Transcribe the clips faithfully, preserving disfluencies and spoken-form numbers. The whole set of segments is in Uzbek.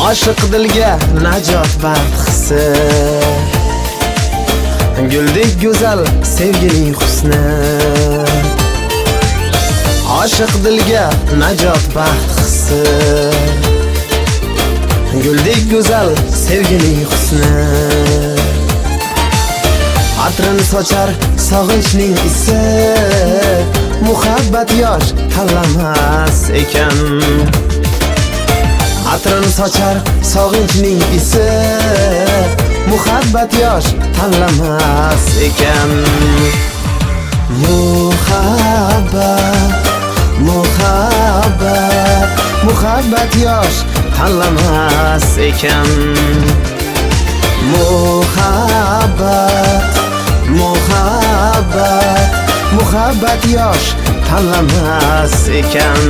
Oshiq dilga najot baxt hissi, guldek go'zal sevgining husni. Oshiq dilga najot baxt hissi, guldek go'zal sevgining husni. Atrin sochar sog'inchning isi, muhabbat yosh tanlamas ekan. Atrin sochar sog'inchning isi, muhabbat yosh tanlamas ekan. Muhabbat, muhabbat, muhabbat yosh tanlamas ekan. Muhabbat, muhabbat, muhabbat yosh tanlamas ekan.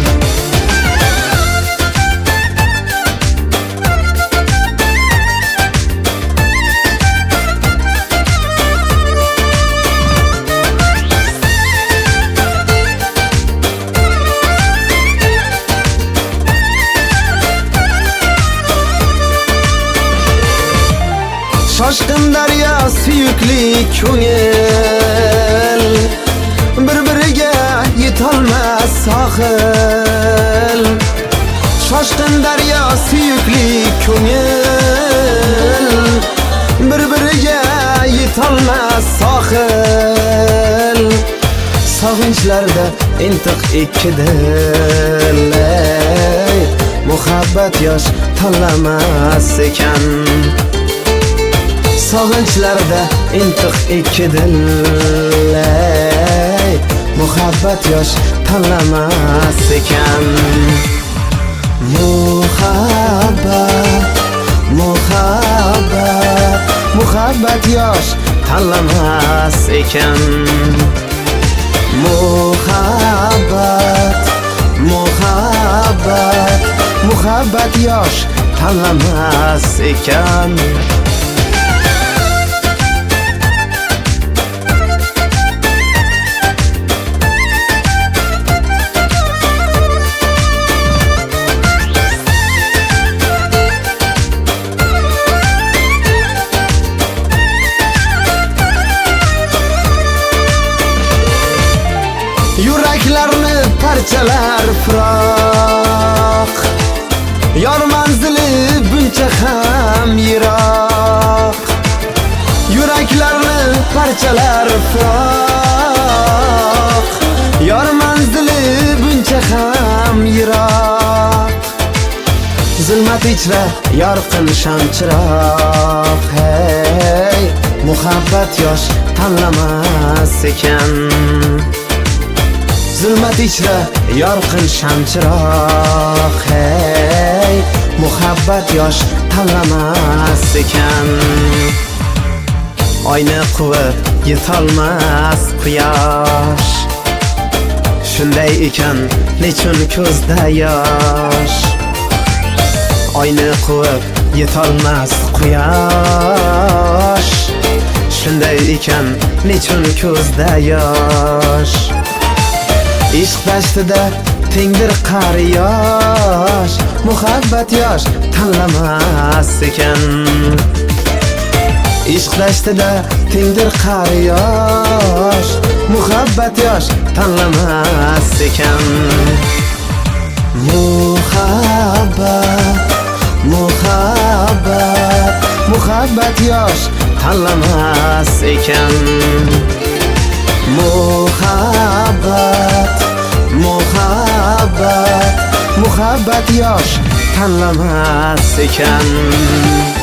Shoshqin daryo suyukli ko'ngil, bir-biriga yetolmas sohil. Shoshqin daryo suyukli ko'ngil, bir-biriga yetolmas sohil. Sog'inchlarda intiq ikki dil, muhabbat yosh tanlamas ekan. Sog'inchlarda intiq ikki dil, muhabbat yosh tanlamas ekan. Muhabbat, muhabbat, muhabbat yosh tanlamas ekan. Muhabbat, muhabbat, muhabbat yosh tanlamas ekan. Yuraklarni parchalar firoq, yor manzili buncha ham yiroq. Yuraklarni parchalar firoq, yor manzili buncha ham yiroq. Zulmat ichra yorqin shamchiroq, hey, muhabbat yosh tanlamas ekan. Zulmat ichra yorqin shamchiroq, hey, muhabbat yosh tanlamas ekan. Oyni quvib yetolmas quyosh, shunday ekan nechun ko'zda yosh. Oyni quvib yetolmas quyosh, shunday ekan nechun ko'zda yosh. Ishq dashtida tengdir qari yosh, muhabbat yosh tanlamas ekan. Ishq dashtida tengdir qari yosh, muhabbat yosh tanlamas ekan. Muhabbat, muhabbat, muhabbat yosh tanlamas ekan. Muhabbat, muhabbat, muhabbat yosh tanlamas ekan.